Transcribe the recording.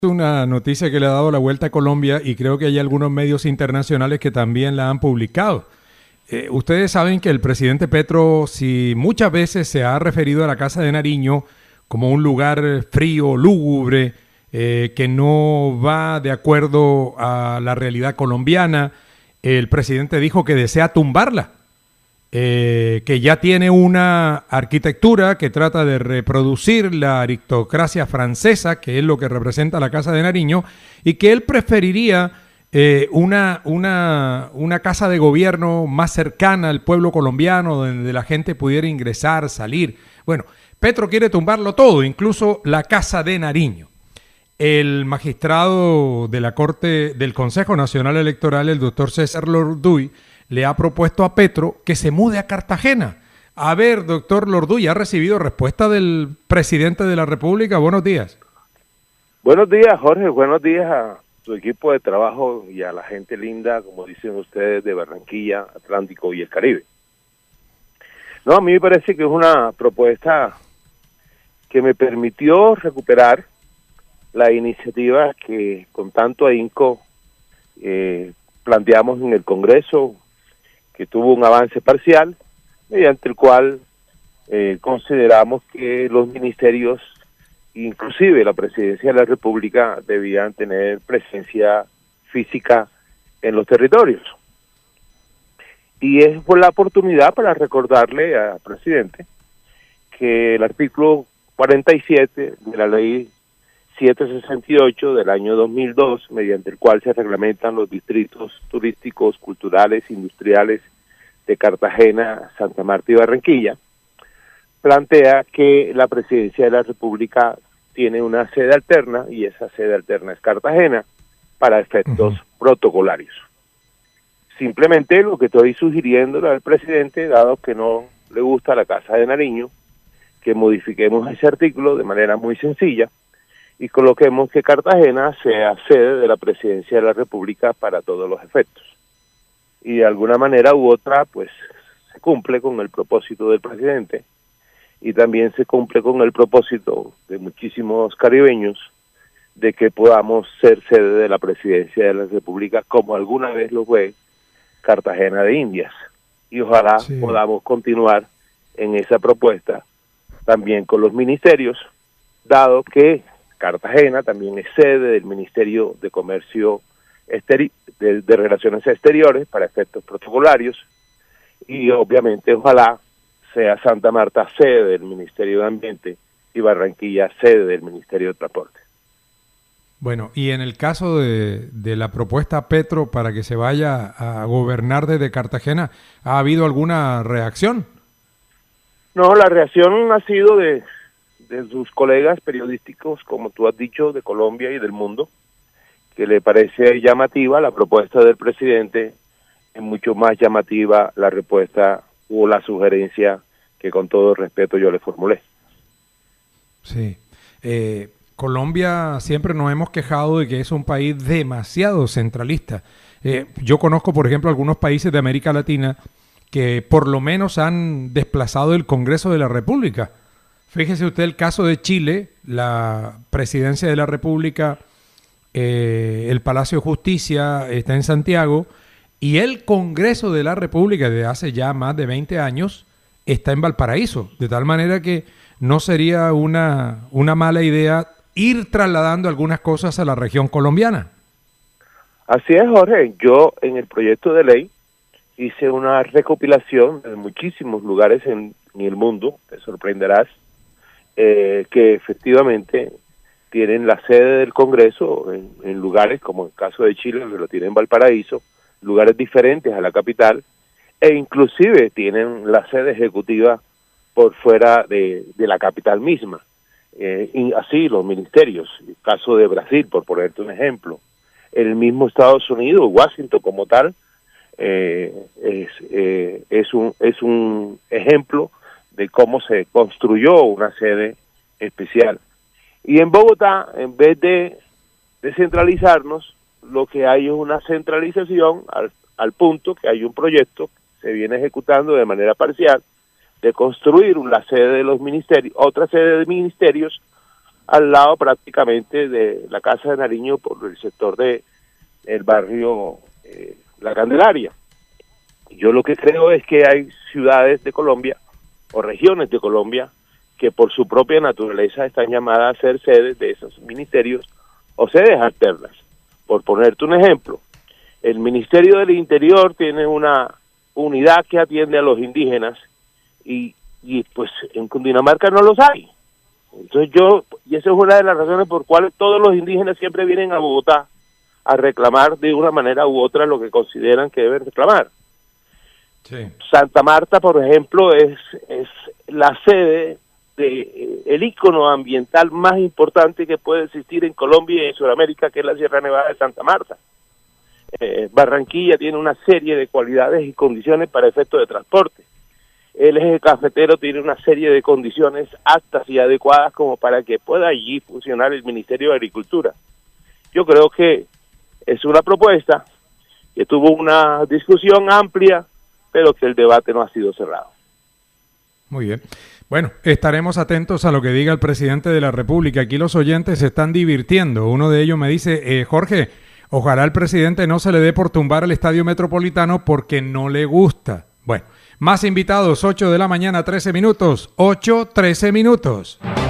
Una noticia que le ha dado la vuelta a Colombia y creo que hay algunos medios internacionales que también la han publicado. Ustedes saben que el presidente Petro, si muchas veces se ha referido a la Casa de Nariño como un lugar frío, lúgubre, que no va de acuerdo a la realidad colombiana, el presidente dijo que desea tumbarla, que ya tiene una arquitectura que trata de reproducir la aristocracia francesa, que es lo que representa la Casa de Nariño, y que él preferiría una casa de gobierno más cercana al pueblo colombiano, donde la gente pudiera ingresar, salir. Bueno, Petro quiere tumbarlo todo, incluso la Casa de Nariño. El magistrado de la Corte del Consejo Nacional Electoral, el doctor César Lorduy, le ha propuesto a Petro que se mude a Cartagena. A ver, doctor Lorduy, ¿ha recibido respuesta del presidente de la República? Buenos días. Buenos días, Jorge. Buenos días a tu equipo de trabajo y a la gente linda, como dicen ustedes, de Barranquilla, Atlántico y el Caribe. No, a mí me parece que es una propuesta que me permitió recuperar la iniciativa que con tanto ahínco planteamos en el Congreso, que tuvo un avance parcial, mediante el cual consideramos que los ministerios, inclusive la Presidencia de la República, debían tener presencia física en los territorios. Y es por la oportunidad para recordarle al presidente que el artículo 47 de la ley 768 del año 2002, mediante el cual se reglamentan los distritos turísticos, culturales, industriales de Cartagena, Santa Marta y Barranquilla, plantea que la Presidencia de la República tiene una sede alterna, y esa sede alterna es Cartagena, para efectos protocolarios. Simplemente lo que estoy sugiriéndole al presidente, dado que no le gusta la Casa de Nariño, que modifiquemos ese artículo de manera muy sencilla y coloquemos que Cartagena sea sede de la Presidencia de la República para todos los efectos. Y de alguna manera u otra, pues, se cumple con el propósito del presidente y también se cumple con el propósito de muchísimos caribeños de que podamos ser sede de la Presidencia de la República, como alguna vez lo fue Cartagena de Indias. Y ojalá podamos continuar en esa propuesta también con los ministerios, dado que Cartagena también es sede del Ministerio de Comercio de Relaciones Exteriores para efectos protocolarios, y obviamente ojalá sea Santa Marta sede del Ministerio de Ambiente y Barranquilla sede del Ministerio de Transporte. Bueno, y en el caso de la propuesta Petro para que se vaya a gobernar desde Cartagena, ¿ha habido alguna reacción? No, la reacción ha sido de sus colegas periodísticos, como tú has dicho, de Colombia y del mundo, que le parece llamativa la propuesta del presidente, es mucho más llamativa la respuesta o la sugerencia que con todo respeto yo le formulé. Sí. Colombia siempre nos hemos quejado de que es un país demasiado centralista. Yo conozco, por ejemplo, algunos países de América Latina que por lo menos han desplazado el Congreso de la República. Fíjese usted el caso de Chile, la Presidencia de la República, el Palacio de Justicia está en Santiago y el Congreso de la República desde hace ya más de 20 años está en Valparaíso, de tal manera que no sería una mala idea ir trasladando algunas cosas a la región colombiana. Así es, Jorge. Yo en el proyecto de ley hice una recopilación de muchísimos lugares en el mundo, te sorprenderás, que efectivamente tienen la sede del Congreso en lugares, como el caso de Chile, que lo tienen en Valparaíso, lugares diferentes a la capital, e inclusive tienen la sede ejecutiva por fuera de la capital misma. Y así los ministerios, el caso de Brasil, por ponerte un ejemplo, el mismo Estados Unidos, Washington como tal, es un ejemplo de cómo se construyó una sede especial. Y en Bogotá, en vez de descentralizarnos, lo que hay es una centralización al punto que hay un proyecto que se viene ejecutando de manera parcial de construir la sede de los ministerios, otra sede de ministerios al lado prácticamente de la Casa de Nariño por el sector de el barrio La Candelaria. Yo lo que creo es que hay ciudades de Colombia o regiones de Colombia que por su propia naturaleza están llamadas a ser sedes de esos ministerios o sedes alternas. Por ponerte un ejemplo, el Ministerio del Interior tiene una unidad que atiende a los indígenas y pues en Cundinamarca no los hay. Entonces y esa es una de las razones por cuales todos los indígenas siempre vienen a Bogotá a reclamar de una manera u otra lo que consideran que deben reclamar. Sí. Santa Marta, por ejemplo, es la sede de el ícono ambiental más importante que puede existir en Colombia y en Sudamérica, que es la Sierra Nevada de Santa Marta. Barranquilla tiene una serie de cualidades y condiciones para efectos de transporte. El eje cafetero tiene una serie de condiciones aptas y adecuadas como para que pueda allí funcionar el Ministerio de Agricultura. Yo creo que es una propuesta que tuvo una discusión amplia, pero que el debate no ha sido cerrado. Muy bien. Bueno, estaremos atentos a lo que diga el presidente de la República. Aquí los oyentes se están divirtiendo. Uno de ellos me dice, Jorge, ojalá al presidente no se le dé por tumbar el Estadio Metropolitano porque no le gusta. Bueno, más invitados, 8 de la mañana, 13 minutos. 8:13 minutos.